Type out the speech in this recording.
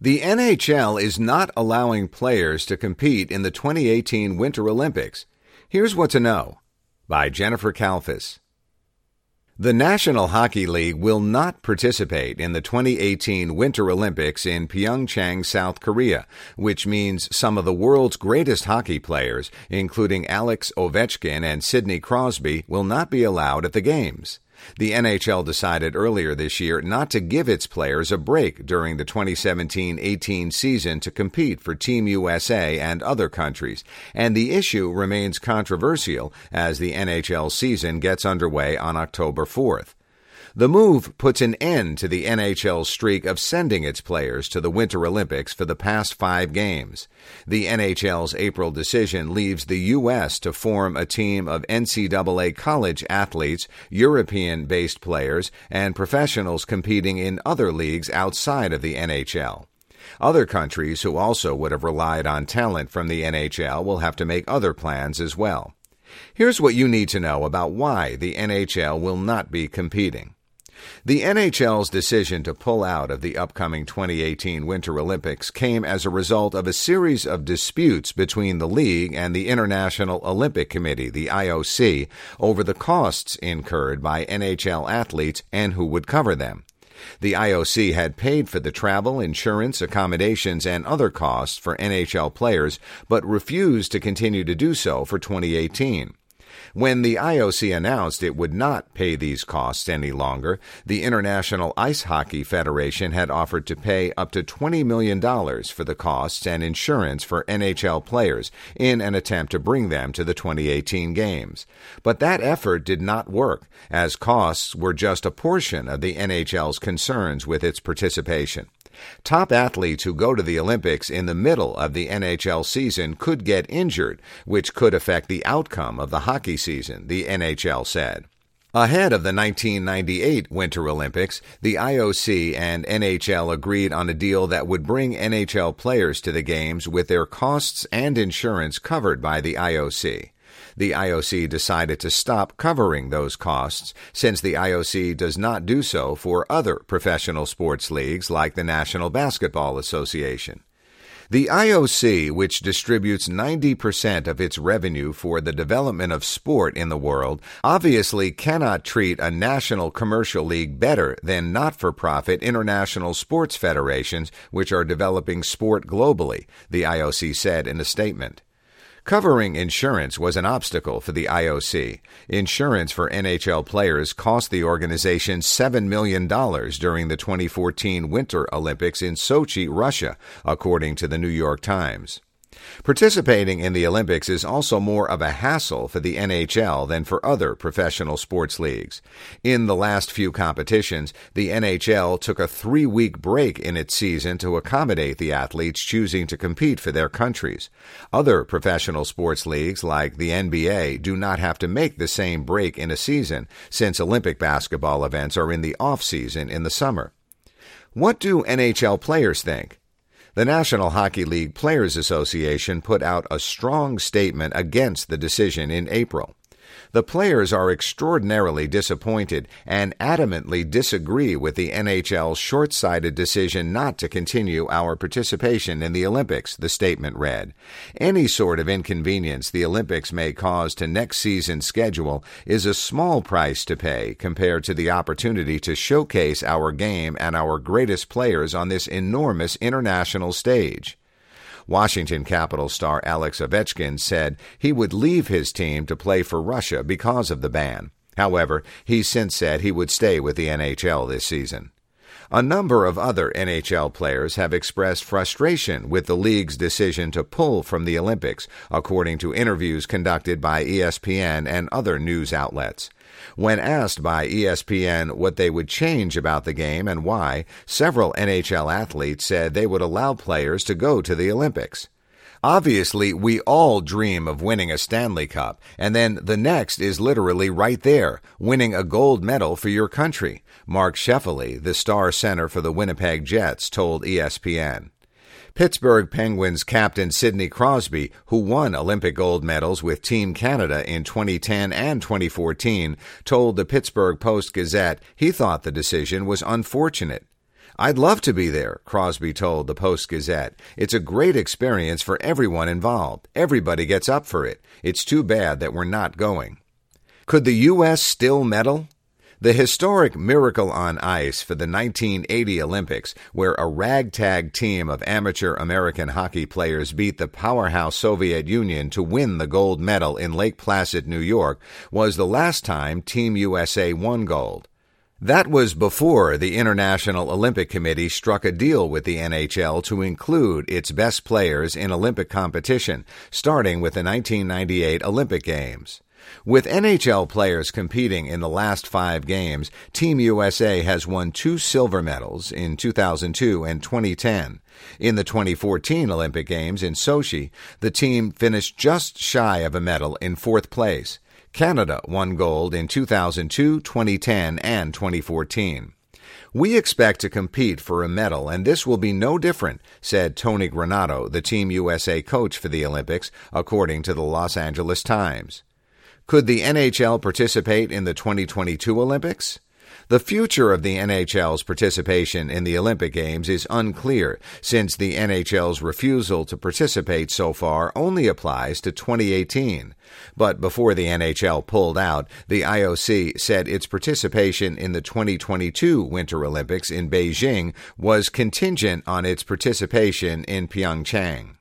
The NHL is not allowing players to compete in the 2018 Winter Olympics. Here's what to know by Jennifer Kalfas. The National Hockey League will not participate in the 2018 Winter Olympics in Pyeongchang, South Korea, which means some of the world's greatest hockey players, including Alex Ovechkin and Sidney Crosby, will not be allowed at the Games. The NHL decided earlier this year not to give its players a break during the 2017-18 season to compete for Team USA and other countries, and the issue remains controversial as the NHL season gets underway on October 4th. The move puts an end to the NHL's streak of sending its players to the Winter Olympics for the past 5 games. The NHL's April decision leaves the U.S. to form a team of NCAA college athletes, European-based players, and professionals competing in other leagues outside of the NHL. Other countries who also would have relied on talent from the NHL will have to make other plans as well. Here's what you need to know about why the NHL will not be competing. The NHL's decision to pull out of the upcoming 2018 Winter Olympics came as a result of a series of disputes between the league and the International Olympic Committee, the IOC, over the costs incurred by NHL athletes and who would cover them. The IOC had paid for the travel, insurance, accommodations, and other costs for NHL players, but refused to continue to do so for 2018. When the IOC announced it would not pay these costs any longer, the International Ice Hockey Federation had offered to pay up to $20 million for the costs and insurance for NHL players in an attempt to bring them to the 2018 Games. But that effort did not work, as costs were just a portion of the NHL's concerns with its participation. Top athletes who go to the Olympics in the middle of the NHL season could get injured, which could affect the outcome of the hockey season, the NHL said. Ahead of the 1998 Winter Olympics, the IOC and NHL agreed on a deal that would bring NHL players to the Games with their costs and insurance covered by the IOC. The IOC decided to stop covering those costs since the IOC does not do so for other professional sports leagues like the National Basketball Association. The IOC, which distributes 90% of its revenue for the development of sport in the world, obviously cannot treat a national commercial league better than not-for-profit international sports federations which are developing sport globally, the IOC said in a statement. Covering insurance was an obstacle for the IOC. Insurance for NHL players cost the organization $7 million during the 2014 Winter Olympics in Sochi, Russia, according to the New York Times. Participating in the Olympics is also more of a hassle for the NHL than for other professional sports leagues. In the last few competitions, the NHL took a 3-week break in its season to accommodate the athletes choosing to compete for their countries. Other professional sports leagues, like the NBA, do not have to make the same break in a season, since Olympic basketball events are in the off-season in the summer. What do NHL players think? The National Hockey League Players Association put out a strong statement against the decision in April. The players are extraordinarily disappointed and adamantly disagree with the NHL's short-sighted decision not to continue our participation in the Olympics, the statement read. Any sort of inconvenience the Olympics may cause to next season's schedule is a small price to pay compared to the opportunity to showcase our game and our greatest players on this enormous international stage. Washington Capitals star Alex Ovechkin said he would leave his team to play for Russia because of the ban. However, he's since said he would stay with the NHL this season. A number of other NHL players have expressed frustration with the league's decision to pull from the Olympics, according to interviews conducted by ESPN and other news outlets. When asked by ESPN what they would change about the game and why, several NHL athletes said they would allow players to go to the Olympics. Obviously, we all dream of winning a Stanley Cup, and then the next is literally right there, winning a gold medal for your country, Mark Sheffield, the star center for the Winnipeg Jets, told ESPN. Pittsburgh Penguins captain Sidney Crosby, who won Olympic gold medals with Team Canada in 2010 and 2014, told the Pittsburgh Post-Gazette he thought the decision was unfortunate. "I'd love to be there," Crosby told the Post-Gazette. "It's a great experience for everyone involved. Everybody gets up for it. It's too bad that we're not going." Could the U.S. still medal? The historic Miracle on Ice for the 1980 Olympics, where a ragtag team of amateur American hockey players beat the powerhouse Soviet Union to win the gold medal in Lake Placid, New York, was the last time Team USA won gold. That was before the International Olympic Committee struck a deal with the NHL to include its best players in Olympic competition, starting with the 1998 Olympic Games. With NHL players competing in the last 5 games, Team USA has won 2 silver medals in 2002 and 2010. In the 2014 Olympic Games in Sochi, the team finished just shy of a medal in 4th place. Canada won gold in 2002, 2010, and 2014. "We expect to compete for a medal, and this will be no different," said Tony Granato, the Team USA coach for the Olympics, according to the Los Angeles Times. Could the NHL participate in the 2022 Olympics? The future of the NHL's participation in the Olympic Games is unclear, since the NHL's refusal to participate so far only applies to 2018. But before the NHL pulled out, the IOC said its participation in the 2022 Winter Olympics in Beijing was contingent on its participation in Pyeongchang.